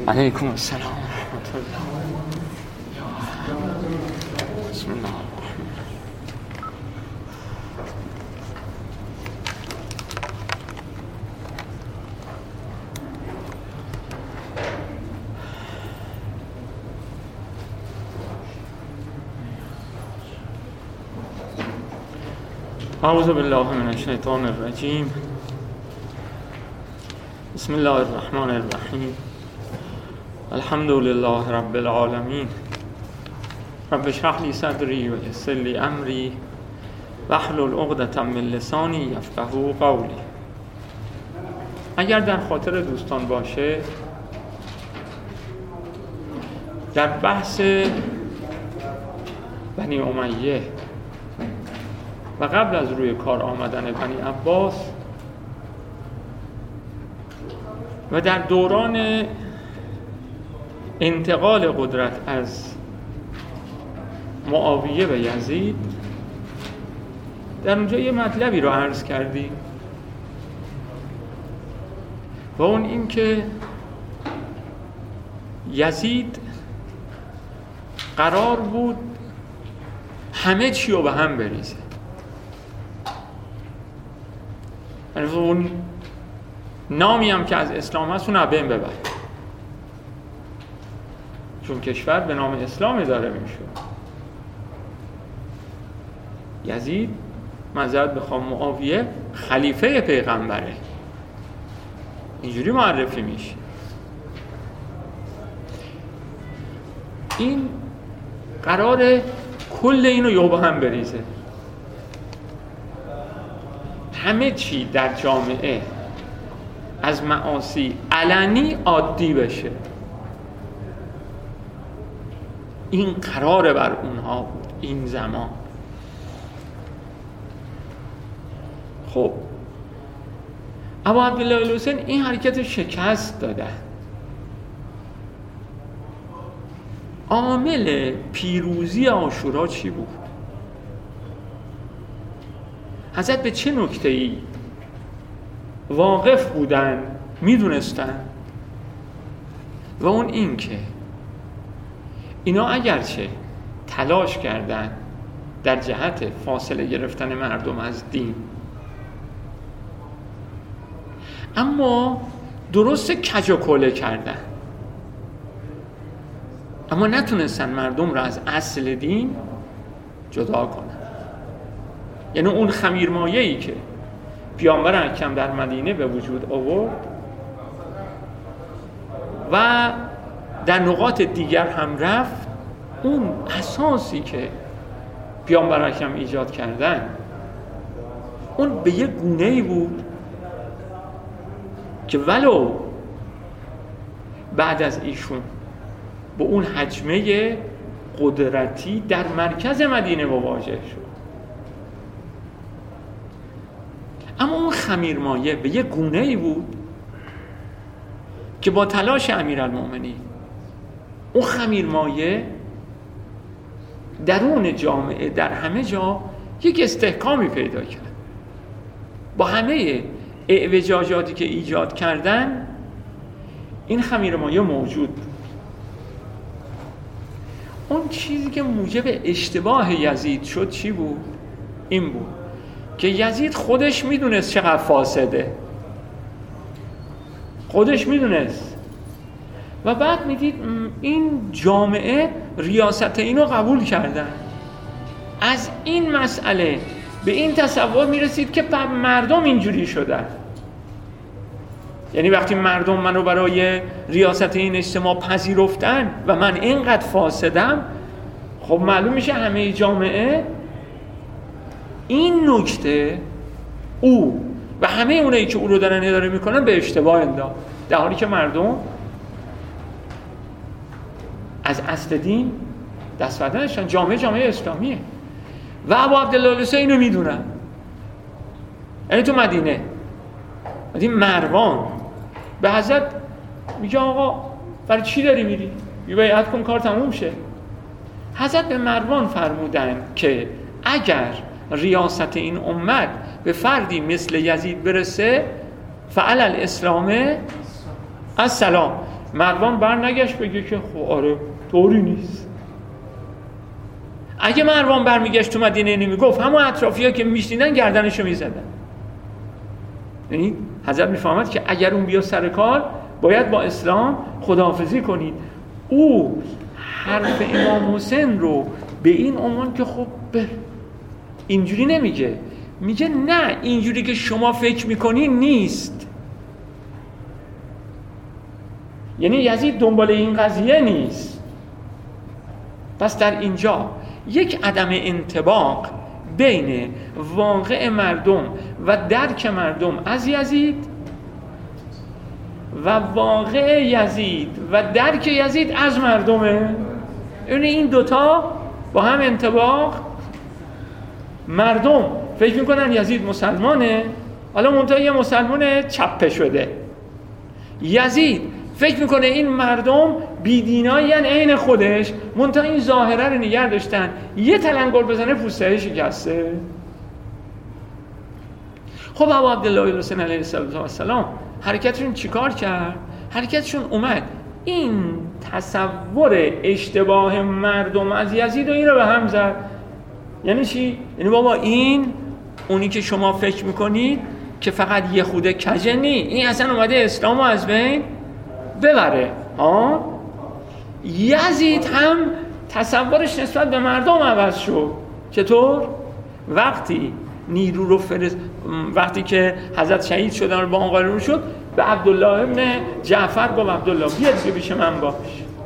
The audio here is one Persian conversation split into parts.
علیکم السلام ورحمت الله. بسم الله الرحمن الرحیم. اعوذ بالله من الشیطان الرجیم. بسم الله الرحمن الرحیم. الحمد لله رب العالمین. رب اشرح لی صدری و یسر لی امری واحلل عقدة من لسانی یفقهوا قولی. اگر در خاطر دوستان باشه، در بحث بنی امیه و قبل از روی کار آمدن بنی عباس و در دوران انتقال قدرت از معاویه به یزید، در اونجا یه مطلبی رو عرض کردیم و اون این که یزید قرار بود همه چی رو به هم بریزه. یعنی اون نامی هم که از اسلام هست اون بین ببر، چون کشور به نام اسلام اداره میشه. یزید معذرت بخوام معاویه خلیفه پیغمبره، اینجوری معرفی میشه. این قراره کل اینو یهو به هم بریزه، همه چی در جامعه از معاصی علنی عادی بشه. این قراره بر اونها بود این زمان. خب ابو عبدالله الحسین این حرکت شکست داده. عامل پیروزی عاشورا چی بود؟ حضرت به چه نکته‌ای واقف بودن، میدونستن؟ و اون این که اینا اگرچه تلاش کردن در جهت فاصله گرفتن مردم از دین، اما درست کج و کوله کردن، اما نتونستن مردم را از اصل دین جدا کنن. یعنی اون خمیرمایه‌ای که پیامبر اکرم در مدینه به وجود آورد و در نقاط دیگر هم رفت، اون اساسی که پیامبر اکرم ایجاد کردن اون به یک گونه‌ای بود که ولو بعد از ایشون با اون حجمه قدرتی در مرکز مدینه مواجه شد، اما اون خمیرمایه به یک گونه‌ای بود که با تلاش امیرالمومنین اون خمیرمایه درون جامعه در همه جا یک استحکامی پیدا کرد. با همه اعوجاجاتی که ایجاد کردن این خمیرمایه موجود بود. اون چیزی که موجب اشتباه یزید شد چی بود؟ این بود که یزید خودش میدونست چقدر فاسده، خودش میدونست و بعد میدید این جامعه ریاست اینو قبول کردن. از این مسئله به این تصور میرسید که مردم اینجوری شدن. یعنی وقتی مردم منو برای ریاست این اجتماع پذیرفتن و من اینقدر فاسدم، خب معلوم میشه همه جامعه این نکته او و همه اونایی که او رو دارن اداره میکنن به اشتباه انداخت، در حالی که مردم از اصل دین دست برده نشدن. جامعه اسلامیه و ابو عبدالله الحسین اینو میدونن. یعنی تو مدینه مروان به حضرت میگه آقا برای چی داری میری؟ بیعت کن کار تموم شه. حضرت به مروان فرمودن که اگر ریاست این امت به فردی مثل یزید برسه فعل الاسلام السلام، مروان بر نگشت بگه که خب آره طوری نیست. اگه مروان برمیگشت تو مدینه نمیگفت، همون اطرافی‌ها که میشنیدن گردنشو میزدن. یعنی حضرت میفهمد که اگر اون بیا سر کار باید با اسلام خداحافظی کنید. او حرف امام حسین رو به این عنوان که خب اینجوری نمیگه، میگه نه اینجوری که شما فکر میکنی نیست. یعنی یزید دنبال این قضیه نیست. پس در اینجا یک عدم انطباق بین واقع مردم و درک مردم از یزید و واقع یزید و درک یزید از مردمه. یعنی این دوتا با هم انطباق، مردم فکر میکنن یزید مسلمانه، حالا منتها یه مسلمان چپه شده. یزید فکر میکنه این مردم بیدینایی ان عین خودش، منتها این ظاهره رو نگه داشتن، یه تلنگر بزنه پوسته شکسته. خب ابو عبدالله الحسین علیه السلام حرکتشون چیکار کرد؟ حرکتشون اومد این تصور اشتباه مردم از یزید و این رو به هم زد. یعنی چی؟ یعنی بابا این اونی که شما فکر میکنید که فقط یه خوده کجه نی، این اصلا اومده اسلامو از بین ببره. یزید هم تصورش نسبت به مردم عوض شد. چطور؟ وقتی نیرو رو وقتی که حضرت شهید شدن رو با اون قرار شد، به عبدالله ابن جعفر با عبدالله بیا دیگه پیش من باش.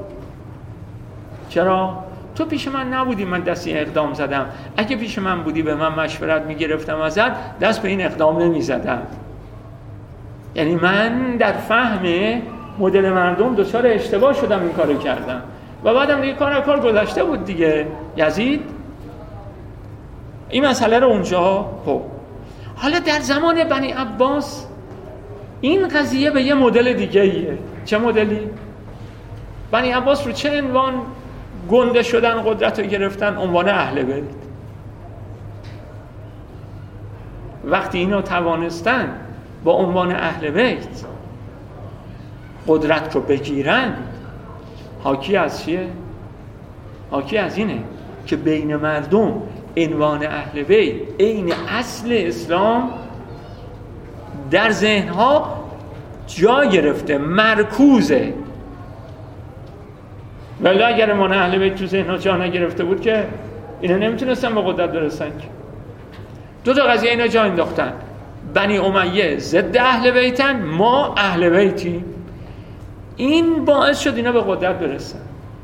چرا؟ تو پیش من نبودی من دستی اقدام زدم، اگه پیش من بودی به من مشورت میگرفتم ازت، دست به این اقدام نمیزدم. یعنی من در فهم مدل مردم دچار اشتباه شدم، این کارو کردم و بعدم دیگه کار گذشته بود دیگه. یزید این مسئله رو اونجا خب حالا در زمان بنی عباس این قضیه به یه مدل دیگه ایه. چه مدلی؟ بنی عباس رو چه عنوان گنده شدن، قدرت رو گرفتن؟ عنوان اهل بیت. وقتی اینو توانستن با عنوان اهل بیت قدرت رو بگیرن، حاکی از چیه؟ حاکی از اینه که بین مردم عنوان اهل بیت عین اصل اسلام در ذهنها جا گرفته، مرکوزه. ولی اگر عنوان اهل بیت تو ذهنها جا نگرفته بود که اینا نمیتونستن به قدرت برسن. دو تا قضیه اینا جا انداختن. بنی امیه ضد اهل بیتن، ما اهل بیتیم. این باعث شد اینا به قدرت برسن.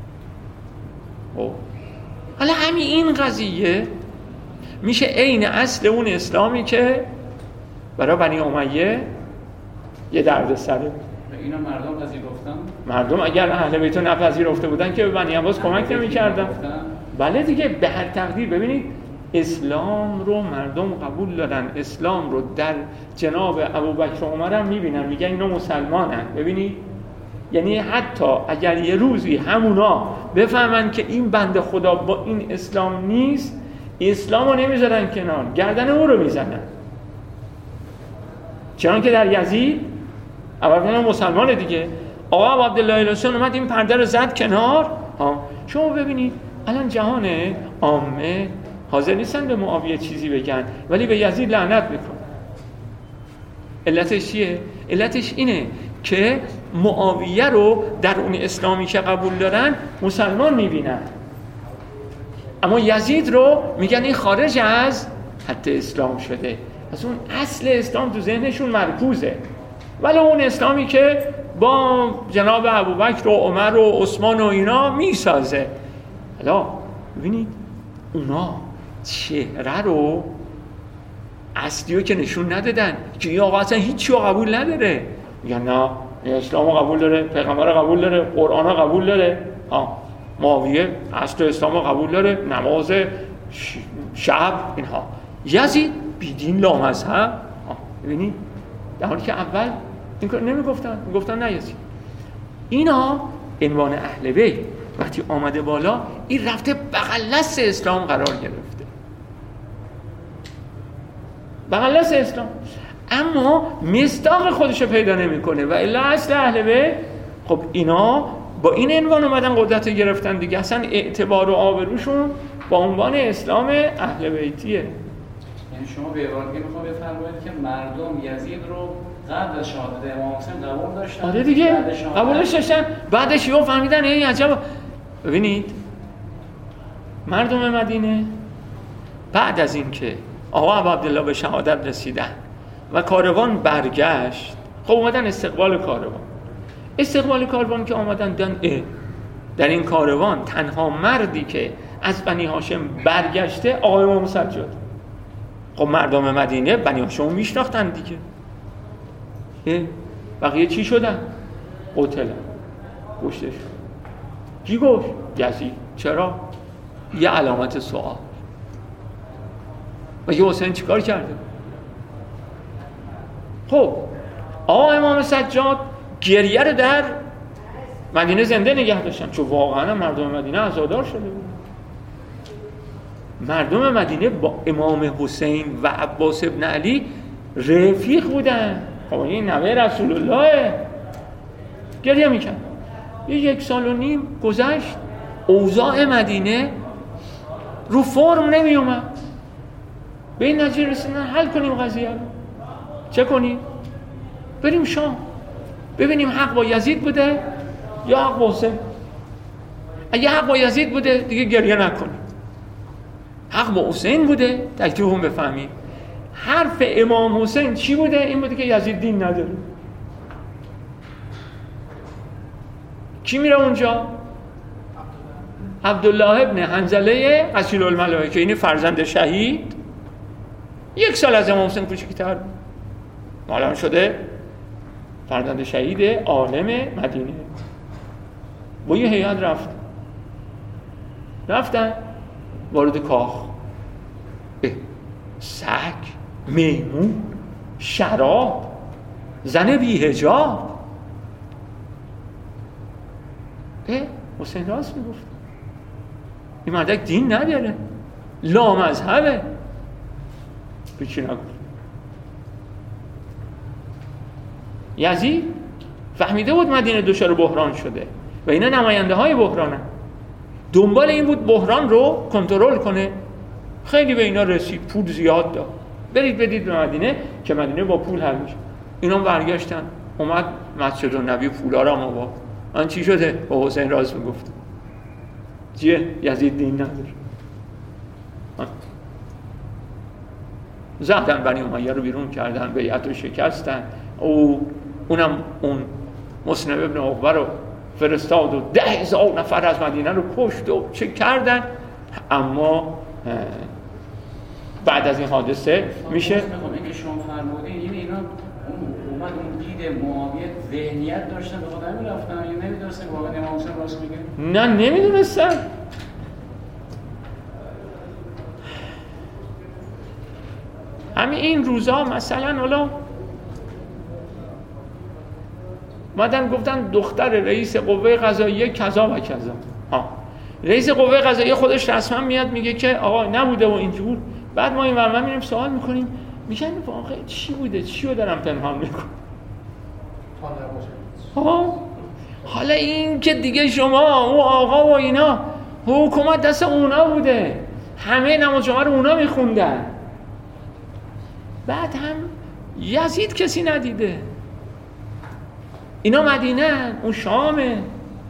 حالا همین این قضیه میشه عین اصل اون اسلامی که برای بنی امیه یه درد سره. اینا مردم پذیرفتن؟ مردم اگر اهل بیت رو نپذیرفته بودن که به بنی عباس کمک نمی‌کردن. بله دیگه، به هر تقدیر ببینید اسلام رو مردم قبول دادن، اسلام رو در جناب ابوبکر و عمر هم میبینن، میگن اینا مسلمانن. ببینید یعنی حتی اگر یه روزی همونا بفهمن که این بنده خدا با این اسلام نیست، اسلام رو نمیذارن کنار، گردن او رو میزنن. چون که در یزید اول مسلمان دیگه، آقا عبدالله الحسین اومد این پرده رو زد کنار. شما ببینید الان جهان عامه حاضر نیستن به معاویه چیزی بگن ولی به یزید لعنت میکنن. علتش چیه؟ علتش اینه که معاویه رو در اون اسلامی که قبول دارن مسلمان میبینن، اما یزید رو میگن این خارج از حد اسلام شده. پس اون اصل اسلام تو ذهنشون مرکوزه، ولی اون اسلامی که با جناب ابوبکر و عمر و عثمان و اینا میسازه. حالا ببینید اونا چهره رو اصلیو که نشون ندادن که این آقا اصلا هیچی رو قبول نداره. میگن نه اسلام رو قبول داره، پیغمبر رو قبول داره، قرآن رو قبول داره، معاویه اصل اسلام رو قبول داره، نماز شب اینها. یزید بیدین لامذهب. ببینید در حالی که اول این کار نمیگفتن، میگفتن نه یزید. اینا عنوان اهل بیت وقتی آمده بالا این رفته بغل دست اسلام قرار گرفته، بغل دست اسلام، اما مصداق خودشو پیدا نمیکنه. و الا اصل اهل بیت خب اینا با این عنوان اومدن قدرت گرفتن دیگه. اصلا اعتبار و آبروشون با عنوان اسلام اهل بیتیه. یعنی شما به عبارت میخوام بفرمایید که مردم یزید رو قبل از شهادت امام حسین قبول داشتن. آره دیگه قبولش داشتن. بعدش یهو فهمیدن این عجب. ببینید مردم مدینه بعد از این که آقا ابو عبدالله به شهادت رسیدن و کاروان برگشت، خب اومدن استقبال کاروان که آمدن دیدن در این کاروان تنها مردی که از بنی هاشم برگشته آقای امام سجاد. خب مردم مدینه بنی هاشم میشناختن دیگه. بقیه چی شدن؟ قتل کشته شد. کی کشت؟ یزید. چرا؟ یه علامت سوال. و یه حسین چیکار کرده؟ خب آقا امام سجاد گریه رو در مدینه زنده نگه داشتن، چون واقعا مردم مدینه عزادار شده بود. مردم مدینه با امام حسین و عباس ابن علی رفیق بودن. خب این نوه رسول الله گریه میکرد. 1.5 سال گذشت، اوضاع مدینه رو فرم نمی اومد. به این نتیجه رسیدن حل کنیم قضیه رو. چه کنیم؟ بریم شام ببینیم حق با یزید بوده یا حق با حسین. اگه حق با یزید بوده دیگه گریه نکنیم. حق با حسین بوده تکلیفمون بفهمیم. حرف امام حسین چی بوده؟ این بوده که یزید دین نداره. کی میره اونجا؟ عبدالله ابن حنظله غسیل الملائکه، این فرزند شهید 1 سال از امام حسین کوچیک‌تر بود. معلوم شده فرزند شهید عالم مدینه. با یه هیئت رفتن وارد کاخ. سگ، میمون، شراب، زن بی حجاب. حسین راست میگفت. این مردک دین نداره، لامذهبه. بچی نگفت. یزید فهمیده بود مدینه دچار بحران شده و اینا نماینده های بحرانن. دنبال این بود بحران رو کنترل کنه. خیلی به اینا رسید، پول زیاد داد. برید بدید به مدینه که مدینه با پول حل میشه. اینا برگشتن، اومد مسجد النبی پولا رو آورد. آن چی شده؟ با حسین راست میگفت. چیه؟ یزید دین نداره. زدن بنی امیه رو بیرون کردن، بیعت رو شکستن. اونم اون مسلم ابن عقبه رو فرستاد و 10,000 نفر از مدینه رو کشت و چه کردن. اما بعد از این حادثه میشه اینکه شما فرمودین اینا اومد اون دید معاویه ذهنیت داشتن به خدا میرفتن یا نمیدونستن واقعا امام حسین راست میگه؟ نه نمیدونستن. همین این روزا مثلا حالا اومدن گفتن دختر رئیس قوه قضاییه کذا و کذا. رئیس قوه قضاییه خودش رسما میاد میگه که آقا نبوده و اینجور. بعد ما این ورمه میریم سوال میکنیم، میگن واقعا چی بوده؟ چی رو دارم پنهان میکنم؟ حالا این که دیگه شما او آقا و اینا حکومت دست اونا بوده، همه نماز جمعه رو اونا میخوندن. بعد هم یزید کسی ندیده، اینا مدینه، اون شامه.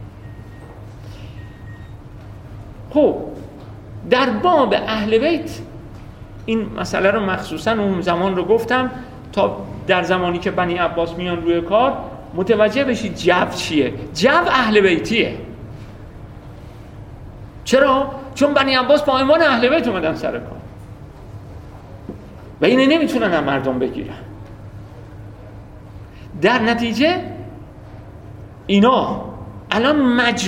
خب در باب اهل بیت این مسئله رو مخصوصا اون زمان رو گفتم تا در زمانی که بنی عباس میان روی کار متوجه بشید جو چیه. جو اهل بیتیه. چرا؟ چون بنی عباس با ایمان اهل بیت اومدن سر کار و اینه نمیتونن هم مردم بگیرن. در نتیجه اینا الان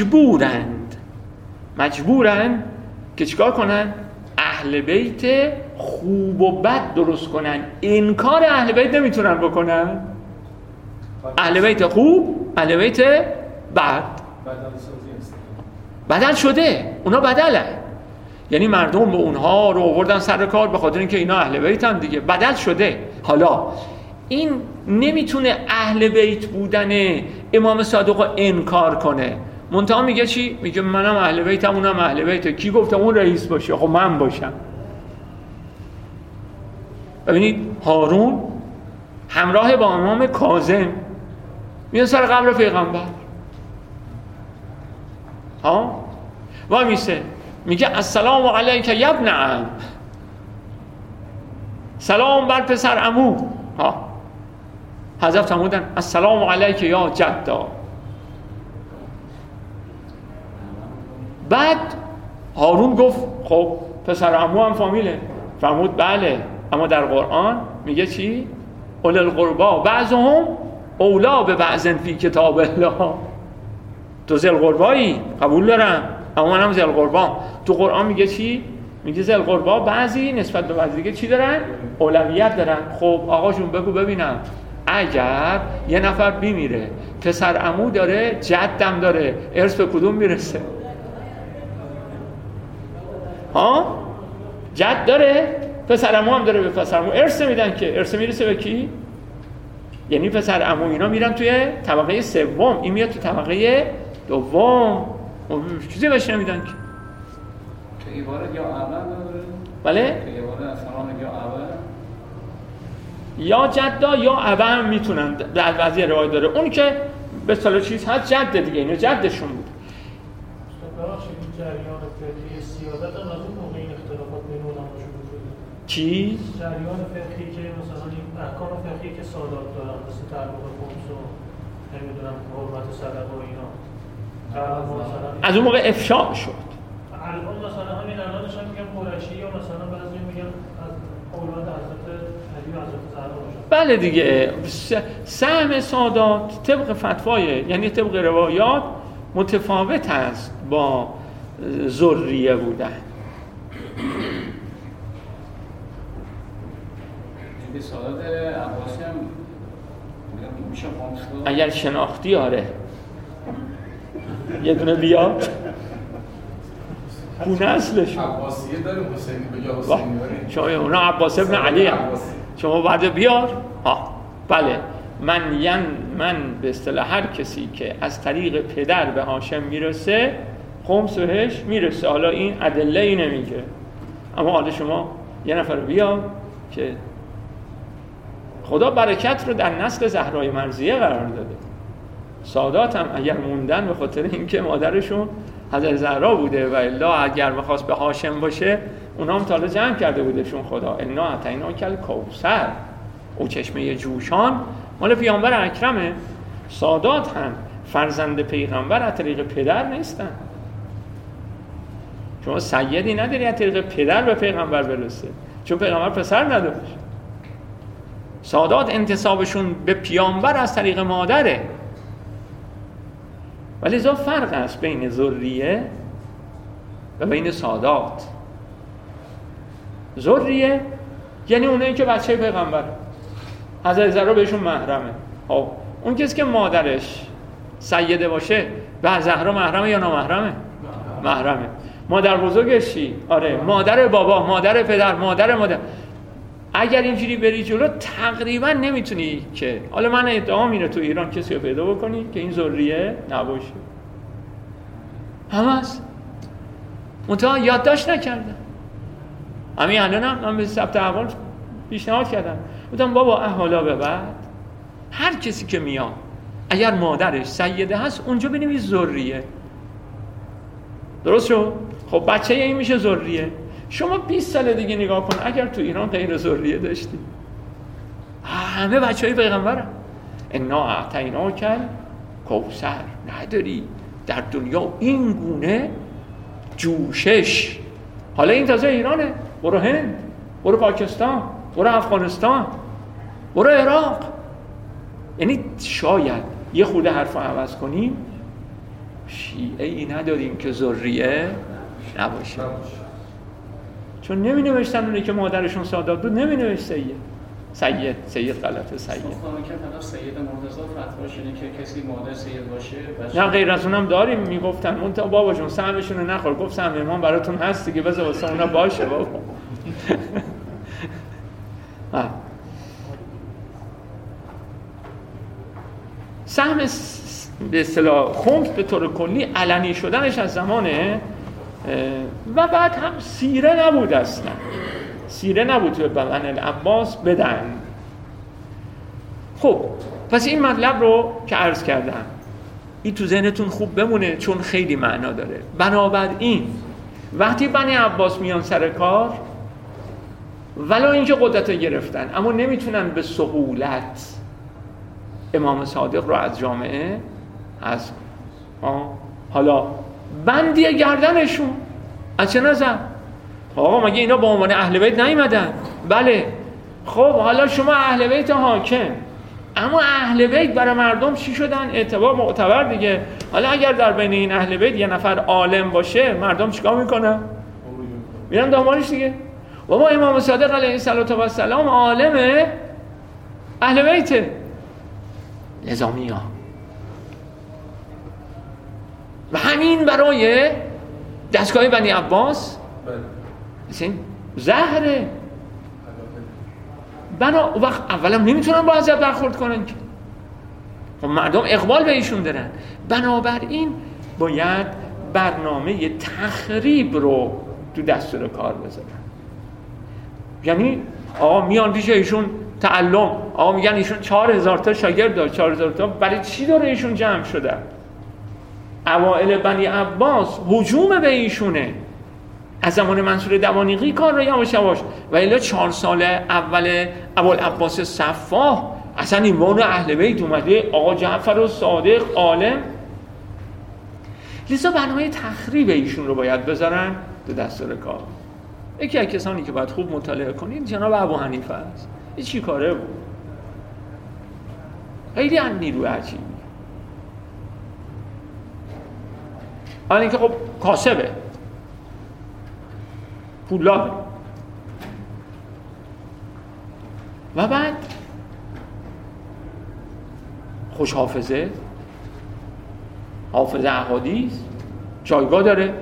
مجبورند که چیکار کنن؟ اهل بیت خوب و بد درست کنن. انکار اهل بیت نمیتونن بکنن. اهل بیت خوب، اهل بیت بد. بدل شده، اونا بدلن. یعنی مردم به اونها رو آوردن سر کار به خاطر اینکه اینا اهل بیتن دیگه، بدل شده. حالا این نمیتونه اهل بیت بودن امام صادق رو انکار کنه. منتها میگه چی؟ میگه منم اهل بیتم اونم اهل بیته. کی گفته اون رئیس باشه؟ خب من باشم. ببینید هارون همراه با امام کاظم میاد سر قبر پیغمبر و میگه السلام علیک یا ابن عم، سلام بر پسر عمو. حذف فرمودن السلام علیک یا جدا. بعد هارون گفت خب پسر عمو هم فامیله. فرمود بله، اما در قرآن میگه چی؟ اول القربا بعضهم اولا به بعض فی کتاب الله. تو ذی القربایی قبول دارم، اما منم ذی القربا. تو قرآن میگه چی؟ میگه ذی القربا بعضی نسبت به بعضی دیگه چی دارن؟ اولویت دارن. خب آقاشون بگو ببینم، اگر یه نفر بیمیره پسر عمو داره جدم داره، ارث به کدوم میرسه؟ جد داره، پسر عمو هم داره، به پسر عمو ارث میدن که ارث میرسه به کی؟ یعنی پسر عمو اینا میرن توی طبقه سوم، این میاد تو طبقه دوم، چیزی بهش نمیدن که. تو عبارت یا اول داره؟ بله؟ تو عبارت اصلا یا اول یا جدا یا ابا هم میتونن، در بعضی روایت داره. اون که به اصطلاح چیز هست جد دیگه، اینو جدشون بود. ببخشید این جریان فقهی سیادت هم از اون موقع این اختلافات بین علما شروع شده. چی؟ جریان فقهی که مثلا این احکام فقهی که سادات دارن، مثل تعلق خمس و نمیدونم حرمت صدقه و اینا، از اون موقع افشاء شد. الان مثلا همین الانش هم میگن قریشی یا مثلا بعضی میگن از اولاد حضرت علی و حضرت زهرا باشن. بله دیگه، سهم سادات طبق فتوای، یعنی طبق روایات متفاوت است با ذریه بودن. سادات عباسی هم میشه خمس. اگر شناختی آره یه دونه بیاد اون اصلش عباسیه داره، حسینی بگه حسینی داره. شما اونا عباس ابن علی هم. شما بعد بیار بله. من به اصطلاح هر کسی که از طریق پدر به هاشم میرسه خمس بهش میرسه. حالا این ادله ای نمیگه، اما حالا شما یه نفر بیار که خدا برکت رو در نسل زهرای مرضیه قرار داده. سادات هم اگر موندن به خاطر اینکه مادرشون حضرت زهرا بوده و الا اگر می‌خواست به هاشم باشه اونا هم تالا جمع کرده بودشون خدا. انا اعطینا کل کوثر، او چشمه جوشان مال پیامبر اکرمه. سادات هم فرزند پیغمبر از طریق پدر نیستن. شما سیدی نداری از طریق پدر به پیغمبر برسه، چون پیغمبر پسر نداشت. سادات انتسابشون به پیامبر از طریق مادره. ولی ذا فرق است بین ذریه و بین سادات. ذریه یعنی اونایی که بچه پیغمبر، حضرت زهرا بهشون محرمه. اون کسی که مادرش سیده باشه به زهرا محرمه یا نامحرمه؟ محرمه. مادر بزرگش چی؟ آره، مادر بابا، مادر پدر، مادر. اگر اینجوری بری جلو تقریبا نمیتونی که، حالا من ادعا میره تو ایران کسی رو پیدا بکنی که این ذریه نباشه. همه هست منتها یادداشت نکردم. همین الانم من به ثبت احوال پیشنهاد کردم، گفتم بابا حالا به بعد هر کسی که میاد اگر مادرش سیده هست اونجا بنویس ذریه. درست شد؟ خب بچه این میشه ذریه. شما 20 سال دیگه نگاه کن اگر تو ایران غیر ذریه داشتی، همه بچهای پیغمبرن. انا اعطینا کل کوثر. نداری در دنیا این گونه جوشش. حالا این تازه ایرانه، برو هند، برو پاکستان، برو افغانستان، برو عراق. یعنی شاید یه خورده حرف عوض کنیم، شیعه ای نداریم که ذریه نباشه. چون نمی نوشتن اونی که مادرشون سادات بود، نمی نوشت سید غلطه سید. اصلا که فقط سید مرتضی فتواش اینه که کسی مادر سید باشه. نه غیر از اونم داریم میگفتن اون تا بابا جون سهمشون رو نخور. گفت سهم امام براتون هست دیگه، بذار واسه اونا باشه بابا. سهم به اصطلاح خمس به طور کلی علنی شدنش از زمان و بعد هم سیره نبود، اصلا سیره نبود به بنی العباس بدن. خب پس این مطلب رو که عرض کردم این تو ذهنتون خوب بمونه چون خیلی معنا داره. بنابراین وقتی بنی عباس میان سر کار، ولو اینکه قدرت رو گرفتن اما نمیتونن به سهولت امام صادق رو از جامعه از حالا بندی گردنشون از چه نظر؟ آقا مگه اینا با عنوان اهل بیت نیومدن؟ بله. خب حالا شما اهل بیت حاکم، اما اهل بیت برای مردم چی شدن؟ اعتبار معتبر دیگه. حالا اگر در بین این اهل بیت یه نفر عالم باشه مردم چیکار میکنن؟ میرن دنبالش دیگه. و ما امام صادق علیه السلام عالم اهل بیت نظامی ها و همین برای دستگاه بنی عباس مثل زهره. بنا وقت اولا نمیتونن با حضرت برخورد کنن که خب مردم اقبال به ایشون دارن. بنابراین باید برنامه تخریب رو تو دستور کار بذارن. یعنی آقا میان پیش ایشون تعلم، آقا میگن ایشون 4000 تا شاگرد داره، 4000 تا برای چی داره ایشون جمع شده؟ اوائل بنی عباس هجوم به ایشونه، از زمان منصور دوانیقی کار رو یواش یواش و الا 4 سال اول ابوالعباس صفاح اصلا ایمان اهل بیت اومده، آقا جعفر و صادق عالم. لذا برنامه تخریب ایشون رو باید بذارن تو دستور کار. یکی از کسانی که باید خوب مطالعه کنید جناب ابو حنیفه است. این چی کاره بود؟ خیلی نیروی عجیبی. حالا اینکه خب کاسبه، پولدار و بعد خوش حافظه احادیث جایگاه داره.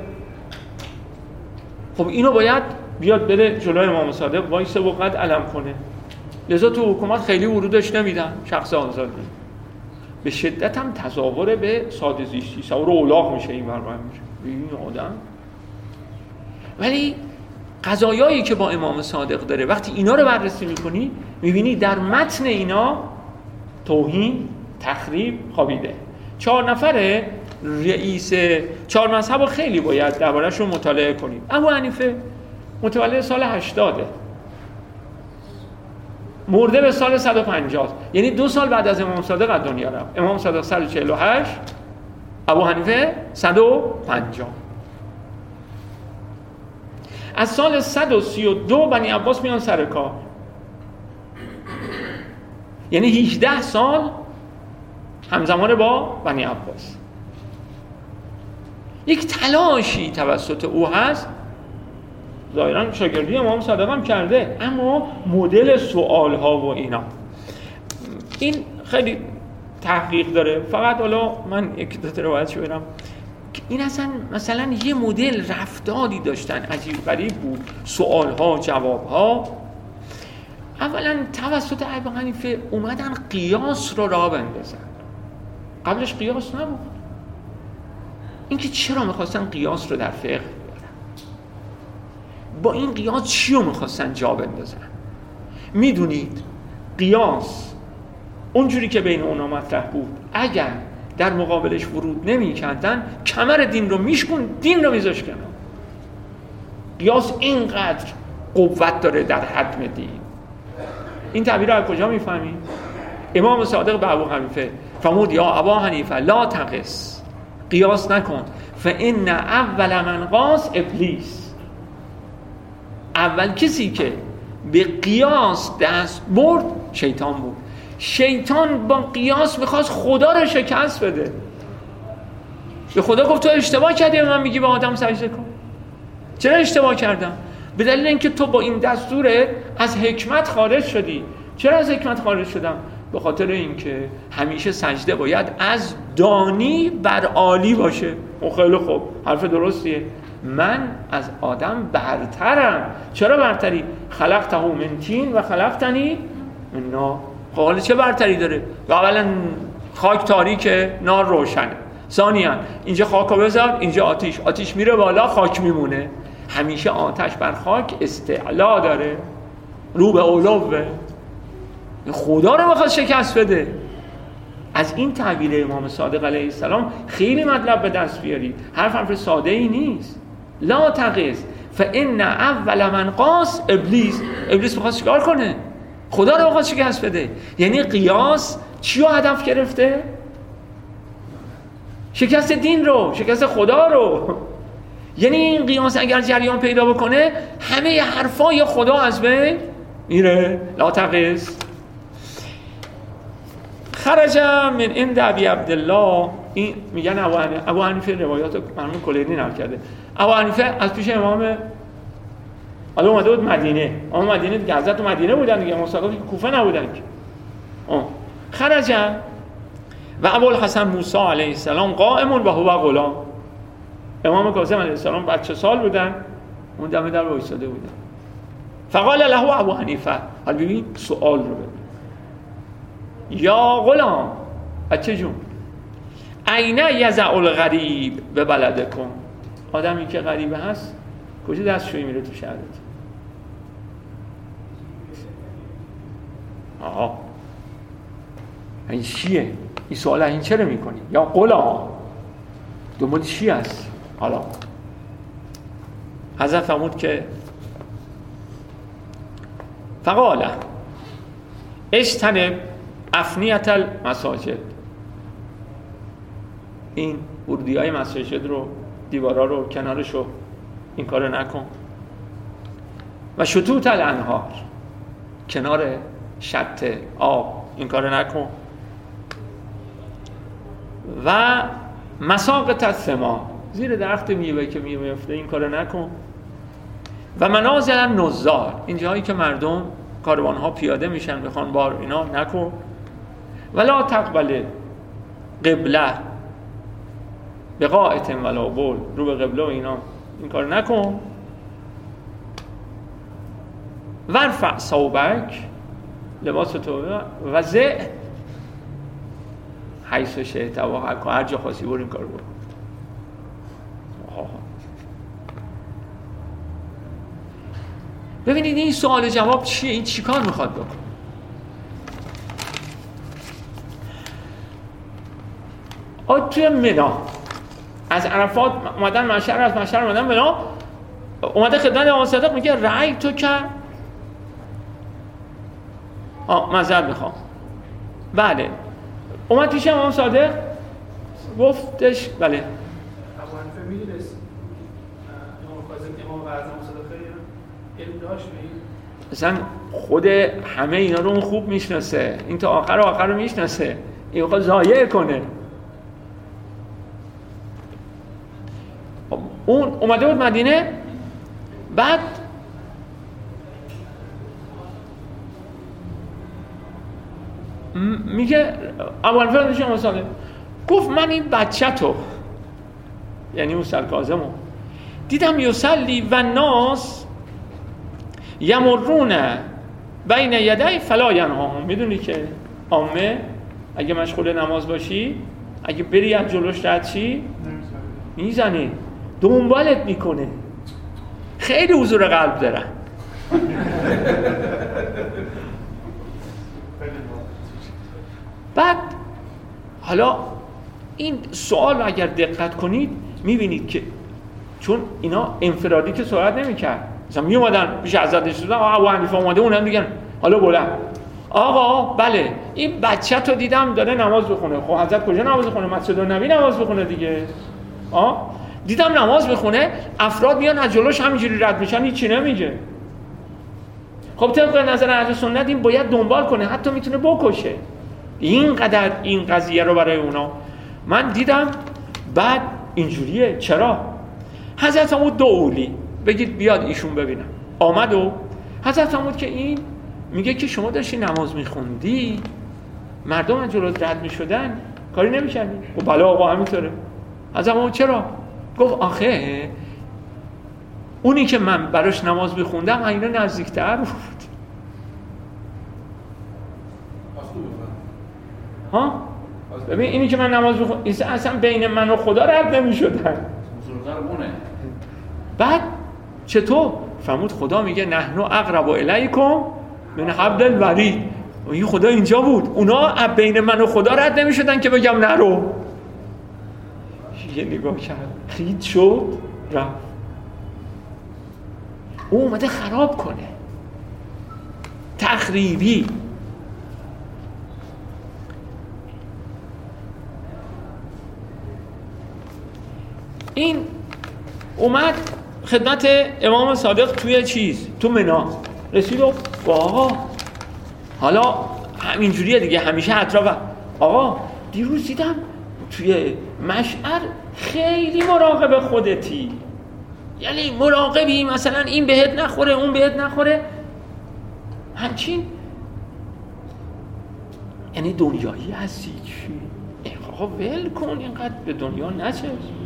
خب اینو باید بیاد بره جلوی امام صادق وایسه و قد علم کنه. لذا تو حکومت خیلی ورودش نمیدن، شخص آزادی. به شدت هم تظاهر به ساده زیستی، سوار اولاغ میشه این برنامه میشه این آدم. ولی قضایایی که با امام صادق داره وقتی اینا رو بررسی میکنی میبینی در متن اینا توهین، تخریب خوابیده. 4 نفر رئیس 4 مذهب رو خیلی باید درباره‌شون مطالعه کنیم. ابو حنیفه متولد سال 80 مرده به سال 150، یعنی 2 سال بعد از امام صادق از دنیا رفت. امام صادق 148، ابو حنیفه 150. از سال 132 بنی عباس میان سر کار، یعنی 18 سال همزمان با بنی عباس. یک تلاشی توسط او هست، ظاهراً شاگردی امام صادق هم کرده، اما مدل سوال ها و اینا این خیلی تحقیق داره. فقط حالا من یک دو تا روایتشو برم که این اصلا مثلا یه مدل رفتاری داشتن عجیب غریب بود، سوال ها جواب ها. اولا توسط ابو حنیفه اومدن قیاس رو راه بندازن، قبلش قیاس نبود. اینکه چرا میخواستن قیاس رو در فقه بیارن، با این قیاس چی رو میخواستن جا بندازن؟ میدونید قیاس اونجوری که بین اونا مطرح بود اگر در مقابلش ورود نمی کردن کمر دین رو میشکن، دین رو میذاش کنن. قیاس اینقدر قوت داره در حتم دین. این تعبیر رو از کجا میفهمید؟ امام صادق به ابو حنیفه فرمود یا ابا حنیفه لا تقس، قیاس نکن، فان اول من قاس ابلیس. اول کسی که به قیاس دست برد شیطان بود. شیطان با قیاس میخواست خدا رو شکست بده. به خدا گفت تو اشتباه کردی به من میگی به آدم سجده کن. چرا اشتباه کردم؟ به دلیل اینکه تو با این دستور از حکمت خارج شدی. چرا از حکمت خارج شدم؟ به خاطر اینکه همیشه سجده باید از دانی بر عالی باشه. خیلی خوب، حرف درستیه. من از آدم برترم. چرا برتری؟ خلقته من طین و خلقتنی من نار. حالا چه برتری داره؟ اولا خاک تاریکه، نار روشنه. ثانیاً اینجا خاکو بذار، اینجا آتیش میره بالا، خاک میمونه. همیشه آتش بر خاک استعلا داره، رو به علوه. خدا رو بخواد شکست بده. از این تعبیر امام صادق علیه السلام خیلی مطلب به دست بیارید. حرف ساده ای نیست. لا تقیس فان اول من قاس ابلیس بخواد چیکار کنه؟ خدا رو بخواد شکست بده. یعنی قیاس چی رو هدف گرفته؟ شکست دین رو، شکست خدا رو. یعنی این قیاس اگر جریان پیدا بکنه همه حرفای خدا از بین میره. لا تقیس. خرج من عند ابی عبدالله، این میگن ابو حنیفه روایات مرحوم کلینی نقل کرده. ابو حنیفه از پیش امام حالا اومده بود مدینه. مدینه دیگه حضرت تو مدینه بودن دیگه، مصادف کوفه نبودن که. خرج و ابوالحسن موسی علیه السلام قائم و هو غلام. امام کاظم علیه السلام بچه سال بودن، اون دم در وایساده بودن. فقال له ابو حنیفه، حالا ببین سوال رو ببین. یا غلام، بچه جون، این یضع الغریب به بلدکم. آدمی که غریبه هست کجا دستشویی میره تو شهرت؟ این چیه؟ این سوال این چرا میکنی؟ یا غلام دنبال چی هست؟ حالا حضرت فرمود که فقال اجتنب افنیت المساجد، این ورودی‌های مساجد رو، دیوارا رو، کنارش رو این کارو نکن. و شطوط الانهار، کنار شط آب این کارو نکن. و مساقط الثمار، زیر درخت میوه که میوه میفته این کارو نکن. و منازل النزار، این جایی که مردم کاروان‌ها پیاده میشن بخوان بار اینا نکن. ولا تقبل قبله بقاعت ولا بول، رو به قبله و اینا این کار نکن. ورفع ثوبک، لباس تو وضع حیث شئت و هر جا خاصی برو این کار بکن. ببینید این سوال جواب چیه؟ این چی کار میخواد بکن؟ توی منا از عرفات اومدن مشعر، از مشعر اومدن منا، اومده خدمت امام صادق میگه رأی تو که معذرت میخوام. بله اومد پیش امام صادق گفتش بله ابو حنیفه میدونست امام کاظم امام و اعظم صادق علم داشت مثلا خود همه اینا رو اون خوب میشناسه، این تا آخر رو میشناسه، این وقت ضایع کنه. اون اومده بود مدینه، بعد میگه ابو حنیفه نمیشه مثلا گفت من این بچه تو، یعنی موسی کاظمو دیدم یصلی و الناس یمرون بین یدی فلا ینهاهم. میدونی که عامه اگه مشغول نماز باشی، اگه بری از جلوش رد شی میزنی، دنبالت میکنه. خیلی حضور قلب دارن. بعد حالا این سوال رو اگر دقت کنید میبینید که چون اینا انفرادی که صحبت نمی‌کرد، مثلا میومدن پیش حضرت نشستن، ابو حنیفه اومده اونم میگن حالا بلند آقا بله این بچه تو دیدم داره نماز بخونه. خب حضرت کجا نماز بخونه؟ مسجد النبی نماز بخونه دیگه. دیدم نماز بخونه، افراد میان از جلوش همینجوری رد میشن، هیچی نمیگه. خب طبق نظر اهل سنت این باید دنبال کنه، حتی میتونه بکشه. اینقدر این قضیه رو برای اونا من دیدم. بعد اینجوریه. چرا؟ حضرت فرمود دولی بگید بیاد ایشون ببینم. آمد و حضرت فرمود که این میگه که شما داشتی نماز میخوندی، مردم از جلوت رد میشدن، کاری نمیکردی؟ گفت بله آقا همینطوره. حضرت فرمود چرا؟ گفت آخه اونی که من براش نماز میخوندم اینا نزدیکتر بود. ببین اینی که من نماز بخونم اصلا بین من و خدا رد نمی‌شدن. بعد چطور؟ فرمود خدا میگه نحنو اقرب الیکم من حبل الورید. این خدا اینجا بود، اونا بین من و خدا رد نمی‌شدن که بگم نرو. یه نگاه کرد خیت شد رفت. او اومده خراب کنه، تخریبی. این اومد خدمت امام صادق توی تو منا رسید و آقا حالا همینجوریه دیگه، همیشه اطراف آقا دیروز دیدم توی مشعر خیلی مراقب خودتی، یعنی مراقبی مثلا این بهت نخوره اون بهت نخوره همچین، یعنی دنیایی هستی چی؟ آقا ول کن اینقدر به دنیا نچه.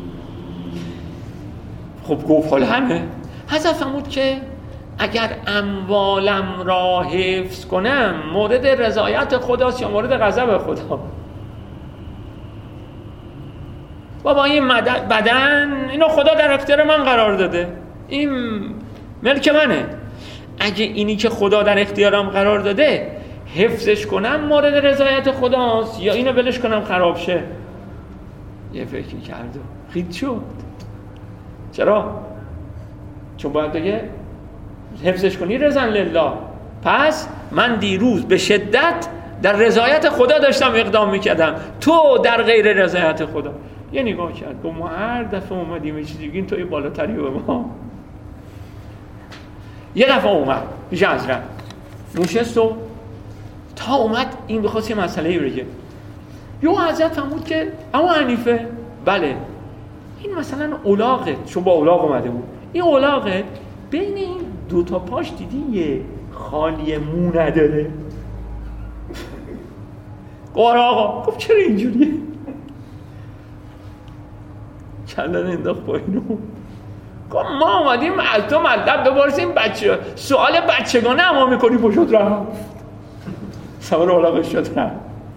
خب گفت حال همه حضرت فرمود که اگر اموالم را حفظ کنم مورد رضایت خداست یا مورد غضب خدا؟ بابا این بدن اینو خدا در اختیار من قرار داده، این ملک منه، اگه اینی که خدا در اختیارم قرار داده حفظش کنم مورد رضایت خداست یا اینو ولش کنم خراب شه؟ یه فکری کرد و خیت شد. چرا؟ چون باید بگه حفظش کنی رضا لله. پس من دیروز به شدت در رضایت خدا داشتم اقدام میکردم، تو در غیر رضایت خدا. یه نگاه کرد ما هر دفعه اومدیم یه چیزی بگیم توی بالاتری به ما. یه دفعه اومد پیش حضرت نشست و تا اومد این بخواست یه مسئله بگه. یه حضرت فرمود که اما حنیفه بله این مثلا الاغه، چون با الاغ اومده بود، این الاغه بین این دوتا پاش دیدی یه خالی مو نداره. قرار آقا گفت چرا اینجوریه؟ کلن انداخت با اینو گفت ما اومدیم از تو مطلب بپرسیم بچه سوال بچگانه اما میکنی پشت رفت سوال الاغش شد رفت.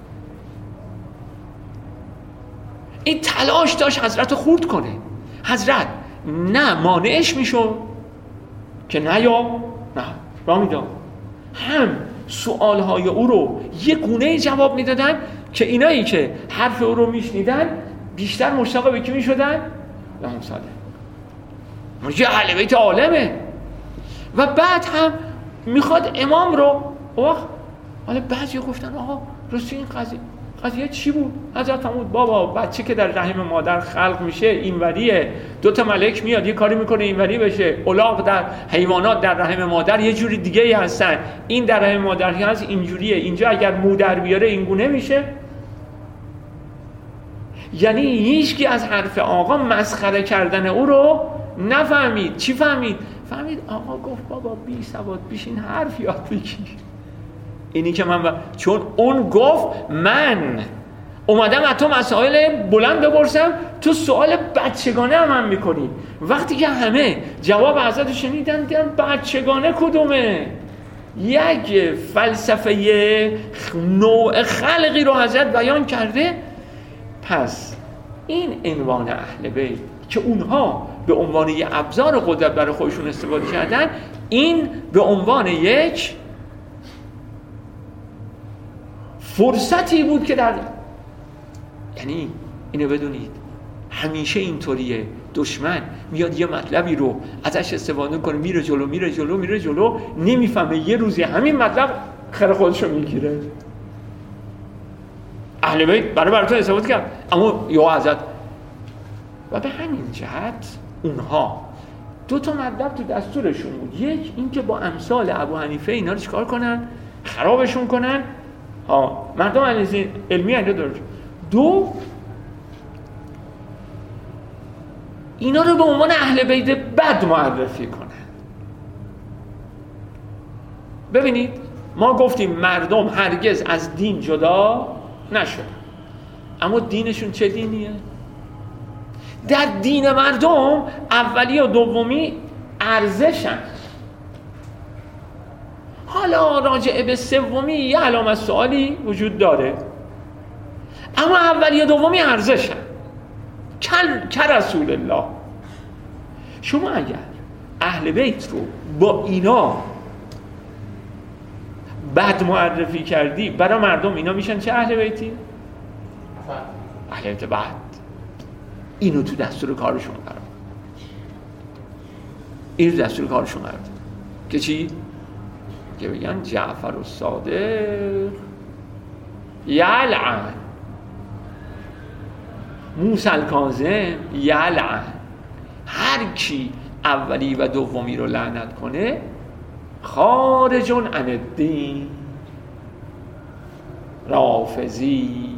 این تلاش داشت حضرت رو خورد کنه. حضرت نه مانعش میشد که نه یا نه را میداد، هم سوالهای او رو یه گونه جواب میدادن که اینایی که حرف او رو میشنیدن بیشتر مشتاق به کی میشدن؟ به امام صادق. یه اهل بیت عالمه و بعد هم میخواد امام رو حالا بعضی گفتن آقا راستی این قضیه چی بود؟ حضرت فرمود بابا بچه که در رحم مادر خلق میشه اینوریه، دوتا ملک میاد یه کاری میکنه اینوری بشه. الاغ در حیوانات در رحم مادر یه جوری دیگه ای هستن، این در رحم مادر هست اینجوریه، اینجا اگر مو در بیاره اینگونه میشه. یعنی هیچکی از حرف آقا مسخره کردن او رو نفهمید. چی فهمید؟ فهمید آقا گفت بابا بی سواد بیشین حرف یاد بگیر. اینی که چون اون گفت من اومدم از تو مسائل بلند بپرسم، تو سوال بچگانه هم میکنی. وقتی که همه جواب حضرت شنیدن دیدن بچگانه کدومه؟ یک فلسفه نوع خلقی رو حضرت بیان کرده. پس این عنوان اهل بیت که اونها به عنوان یک ابزار قدرت برای خودشون استفاده کردن، این به عنوان یک فرصتی بود که یعنی اینو بدونید همیشه اینطوریه، دشمن میاد یه مطلبی رو ازش استفاده کنه، میره جلو نمیفهمه، یه روزی همین مطلب خیر خودشو میگیره. اهل بیت برای تو استفاده کرد اما یا حضرت. و به همین جهت اونها دو تا مطلب تو دستورشون بود. یک این که با امثال ابو حنیفه اینا رو چیکار کنن؟ خرابشون کنن. مردم علمی اینجا داره. دو اینا رو به عنوان اهل بیت بد معرفی کنن. ببینید ما گفتیم مردم هرگز از دین جدا نشدن، اما دینشون چه دینیه؟ در دین مردم اولی و دومی ارزشن. حالا راجع به سومی یه علامت سوالی وجود داره. اما اولی و دومی ارزشن. که رسول الله. شما اگر اهل بیت رو با اینا بد معرفی کردی برای مردم، اینا میشن چه اهل بیتی؟ اهل بیت بد. اینو تو دستور کارشون قرار، اینو دستور کارشون قرار که چی؟ که بگن جعفر الصادق یلعن، موسی الکاظم یلعن. هر کی اولی و دومی رو لعنت کنه خارج عن الدین. رافضی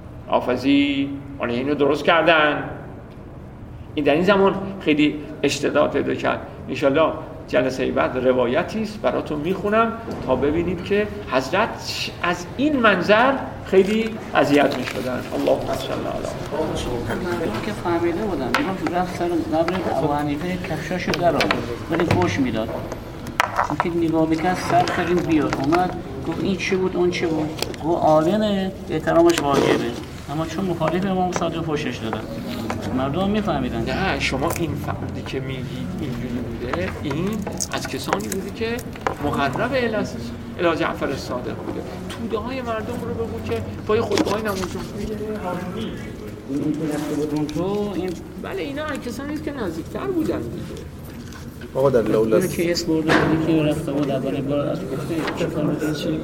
اینو درست کردن. این در این زمان خیلی اشتداد پیدا کرد. انشالله جلسه بعد روایتی است براتون میخونم تا ببینید که حضرت از این منظر خیلی اذیت میشدن. اللهم صل علی که فهمیده بودن میگم رفت سر قبر ابو حنیفه کفشاشو در آورد ولی گوش میداد. که نگاه میکرد سر خیلی بیاد اومد گفت این چی بود اون چی بود. گفت عالمه احترامش واجبه، اما چون مخالف امام صادق فحشش دادن مردم میفهمیدن. نه شما این فردی که میگید اینجوری بوده، این از کسانی بوده که مقرب الی جعفر الصادق بوده. توده های مردم رو بگو که پای خطبه‌های نمازشون میگه حامی این که رفته بود اون تو این بله اینا کسانی که نزدیکتر بودن دیگه. آقا در لولا که اسم برده بودی که رفته بود اولین بار از گفته چه فرمودین چی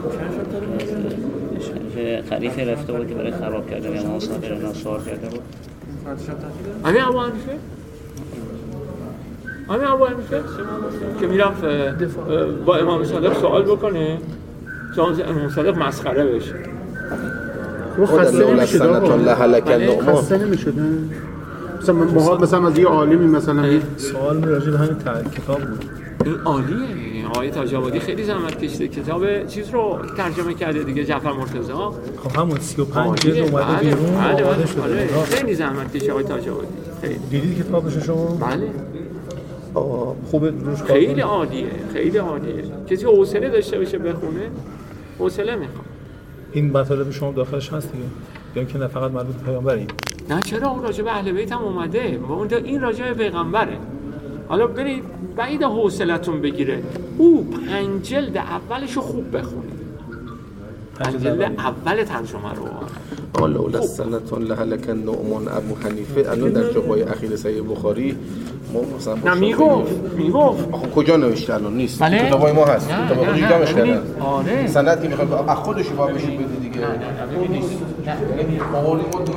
که خلیفه رفته بود برای خراب کردن امام صادق رو ناسوار کرده بود. همین ابو حنیفه که میرفت با امام صادق سوال بکنه، امام صادق مسخره بشه. خسته نمیشد آقا، خسته نمیشد. مثلا از یه عالمی مثلا سوال راجع به همین کتاب بود. این عالیه. آقای تاج‌آبادی خیلی زحمت کشیده کتاب چیز رو ترجمه کرده دیگه، جعفر مرتضی. خب همون 35 جلد اومده بیرون آماده شده. خیلی زحمت کشیده آقای تاج‌آبادی. خیلی دیدید کتابش شما؟ بله. خوبه روش کار خیلی عالیه، خیلی عالیه. کسی حوصله داشته باشه بخونه، حوصله میخواد. این مطالب شما داخلش هست دیگه. یعنی که نه فقط مربوط به پیامبره. نه چرا، اون راجع به اهل بیت هم اومده و اون این راجع به پیغمبره. حالا برید بعید حوصلتون بگیره، او 5 جلد اولشو خوب بخونید. 5 جلد اول ترجمه رو. آقا لولا السنة لهلك النعمان ابو حنیفه. الان در جبهه اخیر صحیح بخاری ما مثلا نه میگفت خب کجا نوشته الان نیست. بله؟ کتابای ما هست. کتاب خودش جمعش کردن. آره سند که میخواد خودش رو بشه بده دیگه. نه نیست.